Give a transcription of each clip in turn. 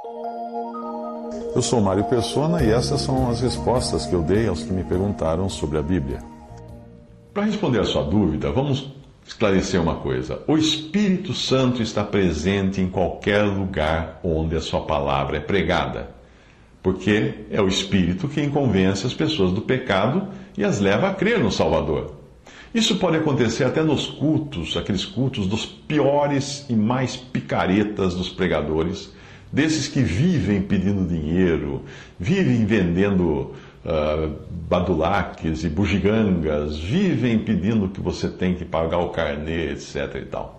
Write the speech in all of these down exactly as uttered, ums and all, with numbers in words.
Eu sou Mário Persona e essas são as respostas que eu dei aos que me perguntaram sobre a Bíblia. Para responder a sua dúvida, vamos esclarecer uma coisa. O Espírito Santo está presente em qualquer lugar onde a sua palavra é pregada, porque é o Espírito quem convence as pessoas do pecado e as leva a crer no Salvador. Isso pode acontecer até nos cultos, aqueles cultos dos piores e mais picaretas dos pregadores, desses que vivem pedindo dinheiro, vivem vendendo uh, badulaques e bugigangas, vivem pedindo que você tem que pagar o carnê, etc e tal.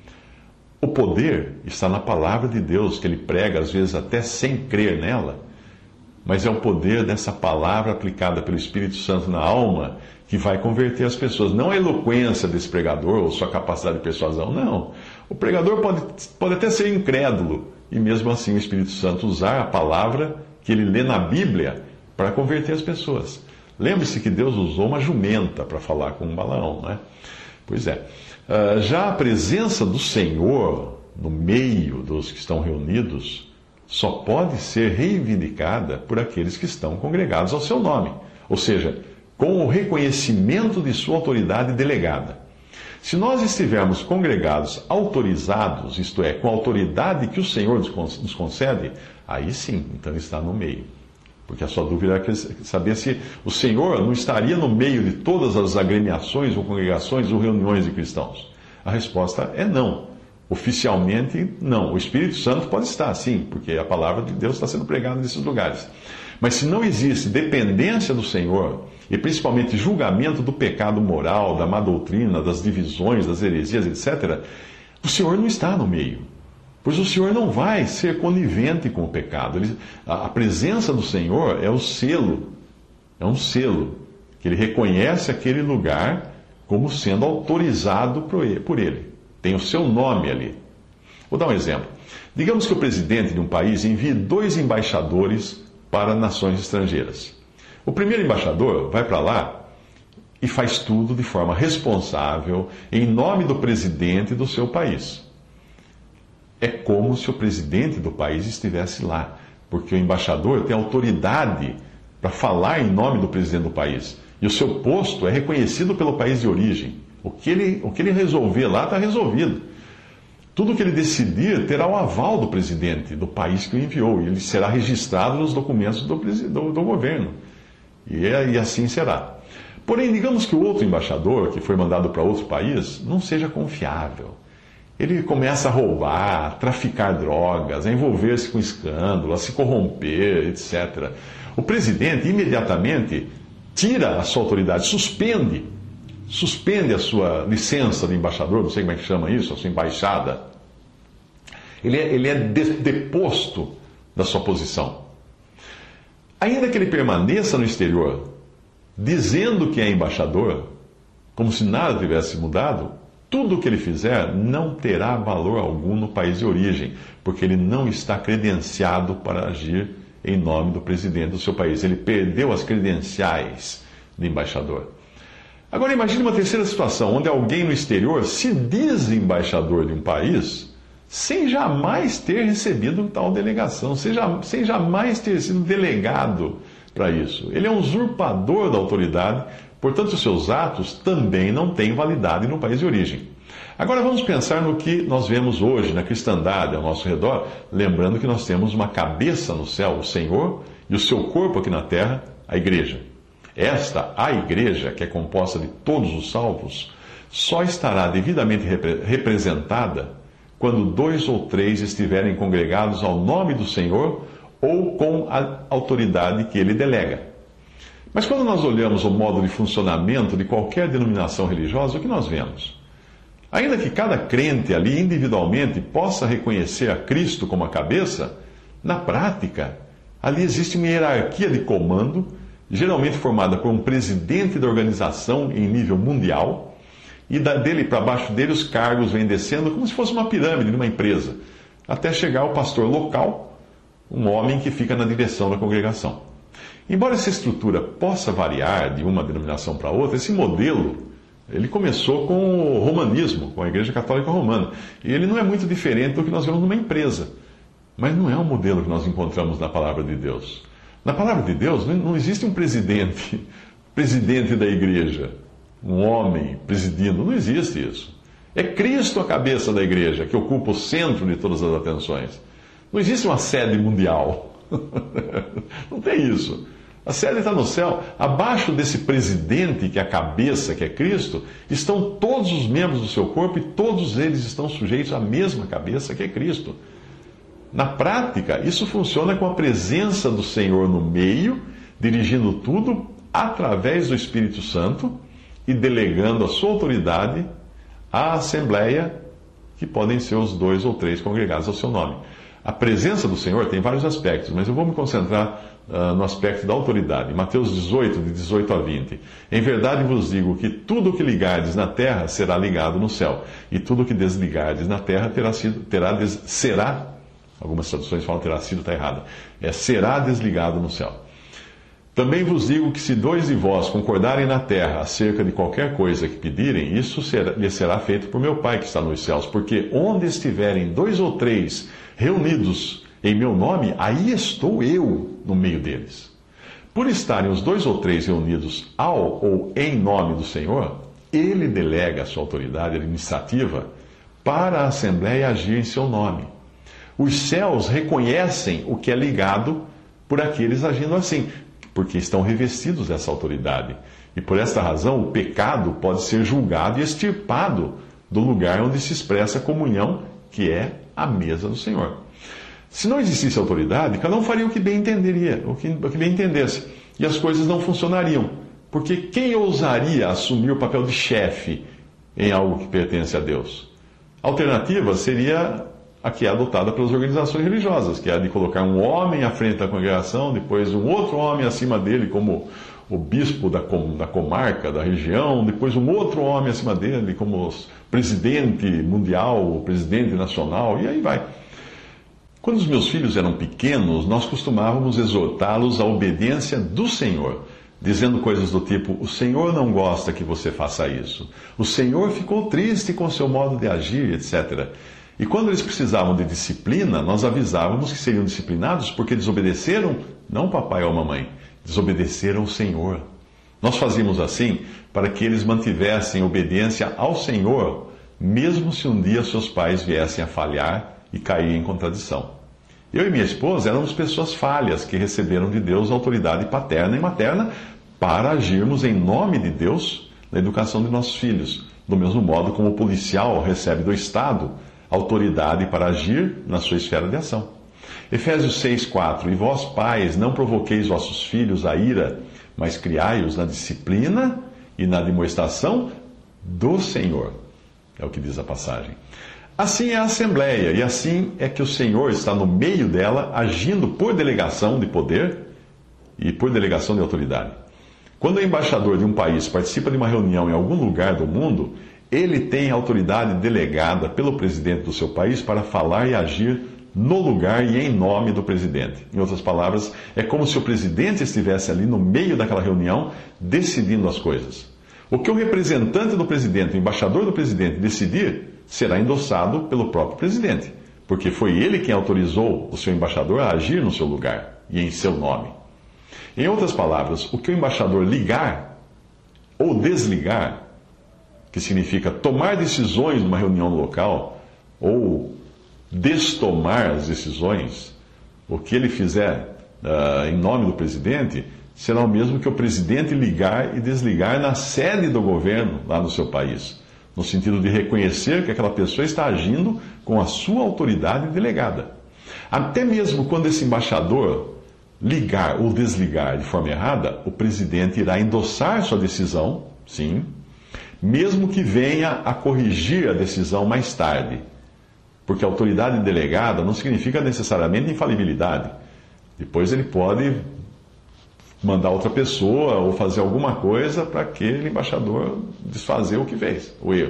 O poder está na palavra de Deus, que ele prega às vezes até sem crer nela, mas é o poder dessa palavra aplicada pelo Espírito Santo na alma que vai converter as pessoas. Não a eloquência desse pregador ou sua capacidade de persuasão, não. O pregador pode, pode até ser incrédulo, e mesmo assim o Espírito Santo usar a palavra que ele lê na Bíblia para converter as pessoas. Lembre-se que Deus usou uma jumenta para falar com um Balaão, não é? Pois é. Uh, já a presença do Senhor no meio dos que estão reunidos só pode ser reivindicada por aqueles que estão congregados ao seu nome, ou seja, com o reconhecimento de sua autoridade delegada. Se nós estivermos congregados autorizados, isto é, com a autoridade que o Senhor nos concede, aí sim, então está no meio. Porque a sua dúvida é saber se o Senhor não estaria no meio de todas as agremiações ou congregações ou reuniões de cristãos. A resposta é não. Oficialmente, não. O Espírito Santo pode estar, sim, porque a palavra de Deus está sendo pregada nesses lugares. Mas se não existe dependência do Senhor, e principalmente julgamento do pecado moral, da má doutrina, das divisões, das heresias, etcétera, o Senhor não está no meio. Pois o Senhor não vai ser conivente com o pecado. Ele, a, a presença do Senhor é o selo, é um selo, que ele reconhece aquele lugar como sendo autorizado por ele. Tem o seu nome ali. Vou dar um exemplo. Digamos que o presidente de um país envie dois embaixadores para nações estrangeiras. O primeiro embaixador vai para lá e faz tudo de forma responsável, em nome do presidente do seu país. É como se o presidente do país estivesse lá, porque o embaixador tem autoridade para falar em nome do presidente do país. E o seu posto é reconhecido pelo país de origem. O que ele, o que ele resolver lá está resolvido. Tudo o que ele decidir terá o aval do presidente do país que o enviou, e ele será registrado nos documentos do, do, do governo. E, e assim será. Porém, digamos que o outro embaixador, que foi mandado para outro país, não seja confiável. Ele começa a roubar, a traficar drogas, a envolver-se com escândalo, a se corromper, etcétera. O presidente imediatamente tira a sua autoridade, suspende, suspende a sua licença de embaixador, não sei como é que chama isso, a sua embaixada. Ele é, ele é deposto da sua posição. Ainda que ele permaneça no exterior, dizendo que é embaixador, como se nada tivesse mudado, tudo o que ele fizer não terá valor algum no país de origem, porque ele não está credenciado para agir em nome do presidente do seu país. Ele perdeu as credenciais de embaixador. Agora imagine uma terceira situação, onde alguém no exterior se diz embaixador de um país sem jamais ter recebido tal delegação, sem, sem jamais ter sido delegado para isso. Ele é um usurpador da autoridade, portanto os seus atos também não têm validade no país de origem. Agora vamos pensar no que nós vemos hoje na cristandade ao nosso redor, lembrando que nós temos uma cabeça no céu, o Senhor, e o seu corpo aqui na terra, a igreja. Esta, a igreja, que é composta de todos os salvos, só estará devidamente repre- representada quando dois ou três estiverem congregados ao nome do Senhor ou com a autoridade que ele delega. Mas quando nós olhamos o modo de funcionamento de qualquer denominação religiosa, o que nós vemos? Ainda que cada crente ali individualmente possa reconhecer a Cristo como a cabeça, na prática, ali existe uma hierarquia de comando, geralmente formada por um presidente da organização em nível mundial, e dele para baixo dele os cargos vêm descendo como se fosse uma pirâmide de uma empresa, até chegar ao pastor local, um homem que fica na direção da congregação. Embora essa estrutura possa variar de uma denominação para outra, esse modelo ele começou com o romanismo, com a Igreja Católica Romana, e ele não é muito diferente do que nós vemos numa empresa. Mas não é um modelo que nós encontramos na palavra de Deus. Na palavra de Deus não existe um presidente, presidente da igreja, um homem presidindo, não existe isso. É Cristo a cabeça da igreja, que ocupa o centro de todas as atenções. Não existe uma sede mundial. Não tem isso. A sede está no céu. Abaixo desse presidente, que é a cabeça, que é Cristo, estão todos os membros do seu corpo e todos eles estão sujeitos à mesma cabeça, que é Cristo. Na prática, isso funciona com a presença do Senhor no meio, dirigindo tudo através do Espírito Santo e delegando a sua autoridade à Assembleia, que podem ser os dois ou três congregados ao seu nome. A presença do Senhor tem vários aspectos, mas eu vou me concentrar uh, no aspecto da autoridade. Mateus dezoito, de dezoito a vinte. Em verdade vos digo que tudo o que ligardes na terra será ligado no céu, e tudo o que desligardes na terra terá sido, terá des, será, algumas traduções falam terá sido, está errado, é será desligado no céu. Também vos digo que se dois de vós concordarem na terra acerca de qualquer coisa que pedirem, isso será, lhe será feito por meu Pai que está nos céus. Porque onde estiverem dois ou três reunidos em meu nome, aí estou eu no meio deles. Por estarem os dois ou três reunidos ao ou em nome do Senhor, ele delega a sua autoridade administrativa para a Assembleia agir em seu nome. Os céus reconhecem o que é ligado por aqueles agindo assim, porque estão revestidos dessa autoridade. E por esta razão, o pecado pode ser julgado e extirpado do lugar onde se expressa a comunhão, que é a mesa do Senhor. Se não existisse autoridade, cada um faria o que bem entenderia, o que, o que bem entendesse, e as coisas não funcionariam. Porque quem ousaria assumir o papel de chefe em algo que pertence a Deus? A alternativa seria a que é adotada pelas organizações religiosas, que é a de colocar um homem à frente da congregação, depois um outro homem acima dele como o bispo da, com, da comarca, da região, depois um outro homem acima dele como presidente mundial, presidente nacional, e aí vai. Quando os meus filhos eram pequenos, nós costumávamos exortá-los à obediência do Senhor, dizendo coisas do tipo: o Senhor não gosta que você faça isso, o Senhor ficou triste com o seu modo de agir, etcétera. E quando eles precisavam de disciplina, nós avisávamos que seriam disciplinados porque desobedeceram, não papai ou mamãe, desobedeceram o Senhor. Nós fazíamos assim para que eles mantivessem obediência ao Senhor, mesmo se um dia seus pais viessem a falhar e cair em contradição. Eu e minha esposa éramos pessoas falhas que receberam de Deus autoridade paterna e materna para agirmos em nome de Deus na educação de nossos filhos, do mesmo modo como o policial recebe do Estado autoridade para agir na sua esfera de ação. Efésios seis, quatro. E vós, pais, não provoqueis vossos filhos a ira, mas criai-os na disciplina e na demonstração do Senhor. É o que diz a passagem. Assim é a Assembleia, e assim é que o Senhor está no meio dela, agindo por delegação de poder e por delegação de autoridade. Quando o embaixador de um país participa de uma reunião em algum lugar do mundo, ele tem autoridade delegada pelo presidente do seu país para falar e agir no lugar e em nome do presidente. Em outras palavras, é como se o presidente estivesse ali no meio daquela reunião, decidindo as coisas. O que o representante do presidente, o embaixador do presidente, decidir, será endossado pelo próprio presidente, porque foi ele quem autorizou o seu embaixador a agir no seu lugar e em seu nome. Em outras palavras, o que o embaixador ligar ou desligar, que significa tomar decisões numa reunião local, ou destomar as decisões, o que ele fizer uh, em nome do presidente, será o mesmo que o presidente ligar e desligar na sede do governo lá no seu país, no sentido de reconhecer que aquela pessoa está agindo com a sua autoridade delegada. Até mesmo quando esse embaixador ligar ou desligar de forma errada, o presidente irá endossar sua decisão, sim, mesmo que venha a corrigir a decisão mais tarde. Porque autoridade delegada não significa necessariamente infalibilidade. Depois ele pode mandar outra pessoa ou fazer alguma coisa para aquele embaixador desfazer o que fez, o erro.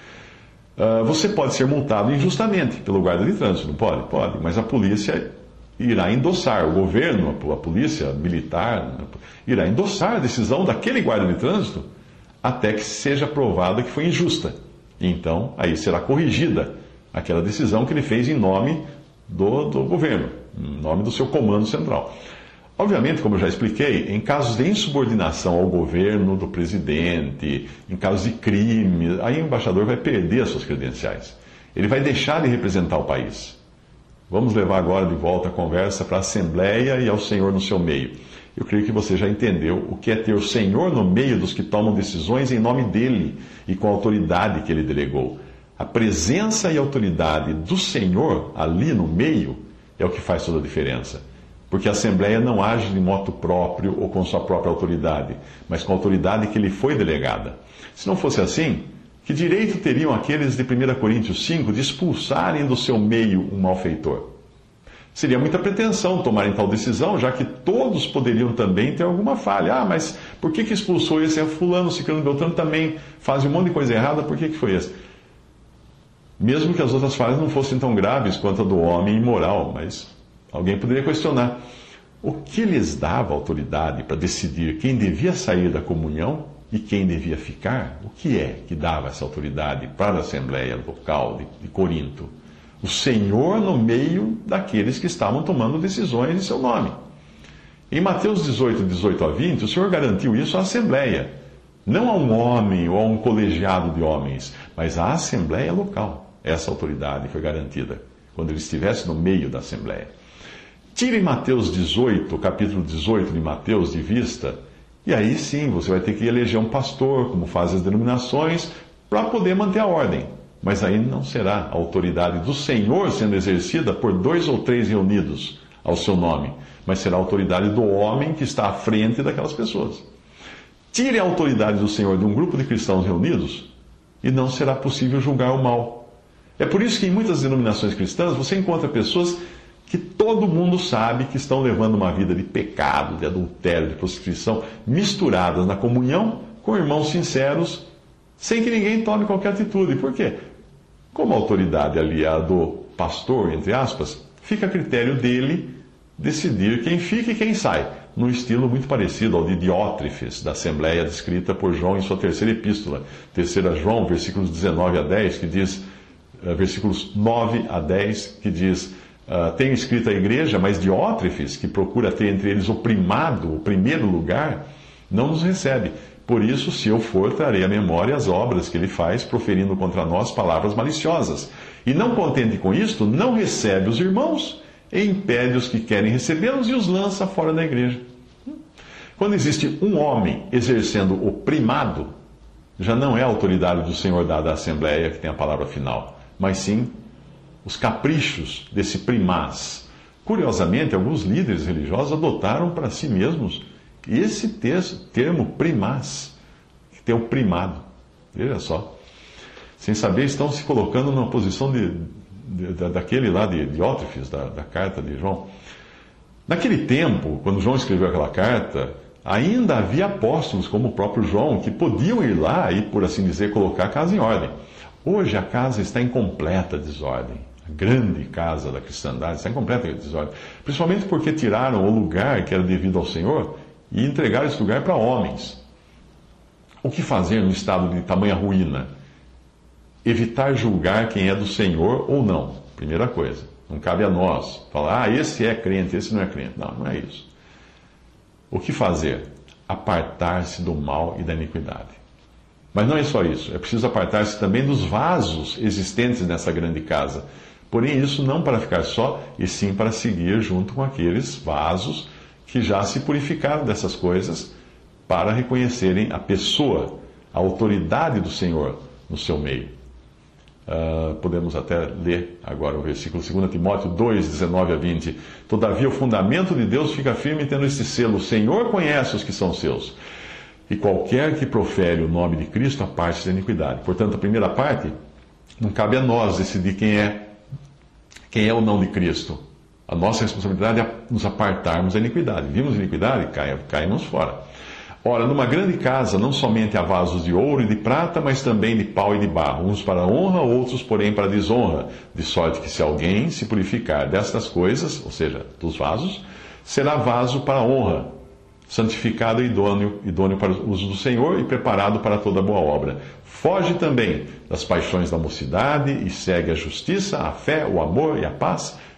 Uh, você pode ser multado injustamente pelo guarda de trânsito, não pode? Pode, mas a polícia irá endossar, o governo, a polícia militar, irá endossar a decisão daquele guarda de trânsito até que seja provado que foi injusta. E então, aí será corrigida aquela decisão que ele fez em nome do, do governo, em nome do seu comando central. Obviamente, como eu já expliquei, em casos de insubordinação ao governo do presidente, em casos de crime, aí o embaixador vai perder as suas credenciais. Ele vai deixar de representar o país. Vamos levar agora de volta a conversa para a Assembleia e ao Senhor no seu meio. Eu creio que você já entendeu o que é ter o Senhor no meio dos que tomam decisões em nome dele e com a autoridade que ele delegou. A presença e autoridade do Senhor ali no meio é o que faz toda a diferença. Porque a Assembleia não age de moto próprio ou com sua própria autoridade, mas com a autoridade que lhe foi delegada. Se não fosse assim, que direito teriam aqueles de primeira Coríntios cinco de expulsarem do seu meio um malfeitor? Seria muita pretensão tomarem tal decisão, já que todos poderiam também ter alguma falha. Ah, mas por que que expulsou esse? É fulano, ciclano, beltrano também fazem um monte de coisa errada, por que que foi esse? Mesmo que as outras falhas não fossem tão graves quanto a do homem imoral, mas alguém poderia questionar. O que lhes dava autoridade para decidir quem devia sair da comunhão e quem devia ficar? O que é que dava essa autoridade para a Assembleia local de, de Corinto? O Senhor no meio daqueles que estavam tomando decisões em seu nome. Em Mateus dezoito, dezoito a vinte, o Senhor garantiu isso à Assembleia. Não a um homem ou a um colegiado de homens, mas à Assembleia local. Essa autoridade foi garantida quando ele estivesse no meio da Assembleia. Tire Mateus dezoito, capítulo dezoito de Mateus, de vista, e aí sim você vai ter que eleger um pastor, como fazem as denominações, para poder manter a ordem. Mas aí não será a autoridade do Senhor sendo exercida por dois ou três reunidos ao seu nome, mas será a autoridade do homem que está à frente daquelas pessoas. Tire a autoridade do Senhor de um grupo de cristãos reunidos e não será possível julgar o mal. É por isso que em muitas denominações cristãs você encontra pessoas que todo mundo sabe que estão levando uma vida de pecado, de adultério, de prostituição, misturadas na comunhão com irmãos sinceros, sem que ninguém tome qualquer atitude. Por quê? Como a autoridade ali é a do pastor, entre aspas, fica a critério dele decidir quem fica e quem sai, num estilo muito parecido ao de Diótrefes, da Assembleia descrita por João em sua terceira epístola, terceira João, versículos dezenove a dez, que diz, uh, versículos nove a dez, que diz, uh, tenho escrito a igreja, mas Diótrefes, que procura ter entre eles o primado, o primeiro lugar, não nos recebe. Por isso, se eu for, trarei à memória as obras que ele faz, proferindo contra nós palavras maliciosas. E não contente com isto, não recebe os irmãos, e impede os que querem recebê-los e os lança fora da igreja. Quando existe um homem exercendo o primado, já não é a autoridade do Senhor dada à Assembleia que tem a palavra final, mas sim os caprichos desse primaz. Curiosamente, alguns líderes religiosos adotaram para si mesmos esse texto, termo primaz, que tem o primado. Veja só. Sem saber, estão se colocando numa posição de, de, de, daquele lá de Diótrefes, da, da carta de João. Naquele tempo, quando João escreveu aquela carta, ainda havia apóstolos, como o próprio João, que podiam ir lá e, por assim dizer, colocar a casa em ordem. Hoje a casa está em completa desordem. A grande casa da cristandade está em completa desordem. Principalmente porque tiraram o lugar que era devido ao Senhor e entregaram esse lugar para homens. O que fazer no estado de tamanha ruína? Evitar julgar quem é do Senhor ou não. Primeira coisa. Não cabe a nós falar, ah, esse é crente, esse não é crente. Não, não é isso. O que fazer? Apartar-se do mal e da iniquidade. Mas não é só isso. É preciso apartar-se também dos vasos existentes nessa grande casa. Porém, isso não para ficar só, e sim para seguir junto com aqueles vasos que já se purificaram dessas coisas para reconhecerem a pessoa, a autoridade do Senhor no seu meio. Uh, podemos até ler agora o versículo dois Timóteo dois, dezenove a vinte. Todavia o fundamento de Deus fica firme tendo este selo: o Senhor conhece os que são seus. E qualquer que profere o nome de Cristo aparte-se da iniquidade. Portanto, a primeira parte, não cabe a nós decidir quem é, quem é o não de Cristo. A nossa responsabilidade é nos apartarmos da iniquidade. Vimos iniquidade? Cai, caímos fora. Ora, numa grande casa, não somente há vasos de ouro e de prata, mas também de pau e de barro, uns para honra, outros, porém, para desonra, de sorte que se alguém se purificar destas coisas, ou seja, dos vasos, será vaso para honra, santificado e idôneo, idôneo para o uso do Senhor e preparado para toda boa obra. Foge também das paixões da mocidade e segue a justiça, a fé, o amor e a paz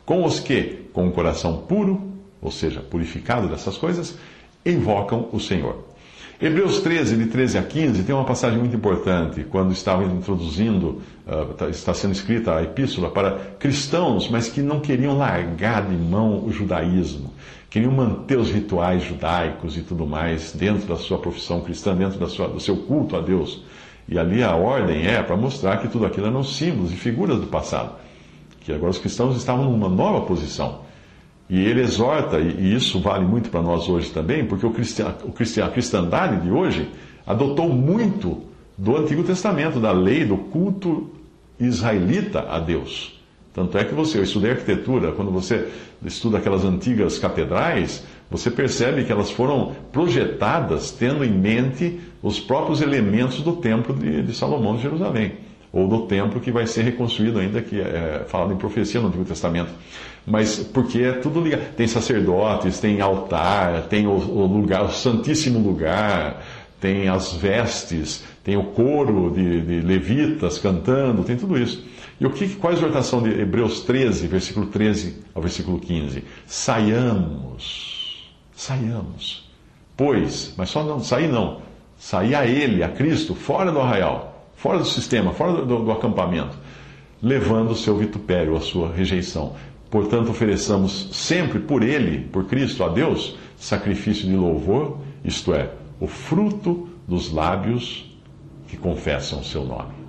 com os que, com um coração puro, ou seja, purificado dessas coisas, invocam o Senhor. Hebreus treze, de treze a quinze, tem uma passagem muito importante, quando estava introduzindo, uh, está sendo escrita a epístola para cristãos, mas que não queriam largar de mão o judaísmo, queriam manter os rituais judaicos e tudo mais dentro da sua profissão cristã, dentro da sua, do seu culto a Deus. E ali a ordem é para mostrar que tudo aquilo eram símbolos e figuras do passado, que agora os cristãos estavam numa nova posição. E ele exorta, e isso vale muito para nós hoje também, porque o cristian, o cristian, a cristandade de hoje adotou muito do Antigo Testamento, da lei, do culto israelita a Deus. Tanto é que você, eu estudei arquitetura, quando você estuda aquelas antigas catedrais, você percebe que elas foram projetadas tendo em mente os próprios elementos do templo de, de Salomão de Jerusalém, ou do templo que vai ser reconstruído ainda, que é falado em profecia no Antigo Testamento. Mas porque é tudo ligado. Tem sacerdotes, tem altar, tem o, o lugar, o santíssimo lugar, tem as vestes, tem o coro de, de levitas cantando, tem tudo isso. E o que, qual é a exortação de Hebreus treze, versículo treze ao versículo quinze? Saiamos, saiamos, pois, mas só não, sair não, sair a Ele, a Cristo, fora do arraial, fora do sistema, fora do, do, do acampamento, levando o seu vitupério, a sua rejeição. Portanto, ofereçamos sempre por Ele, por Cristo, a Deus, sacrifício de louvor, isto é, o fruto dos lábios que confessam o seu nome.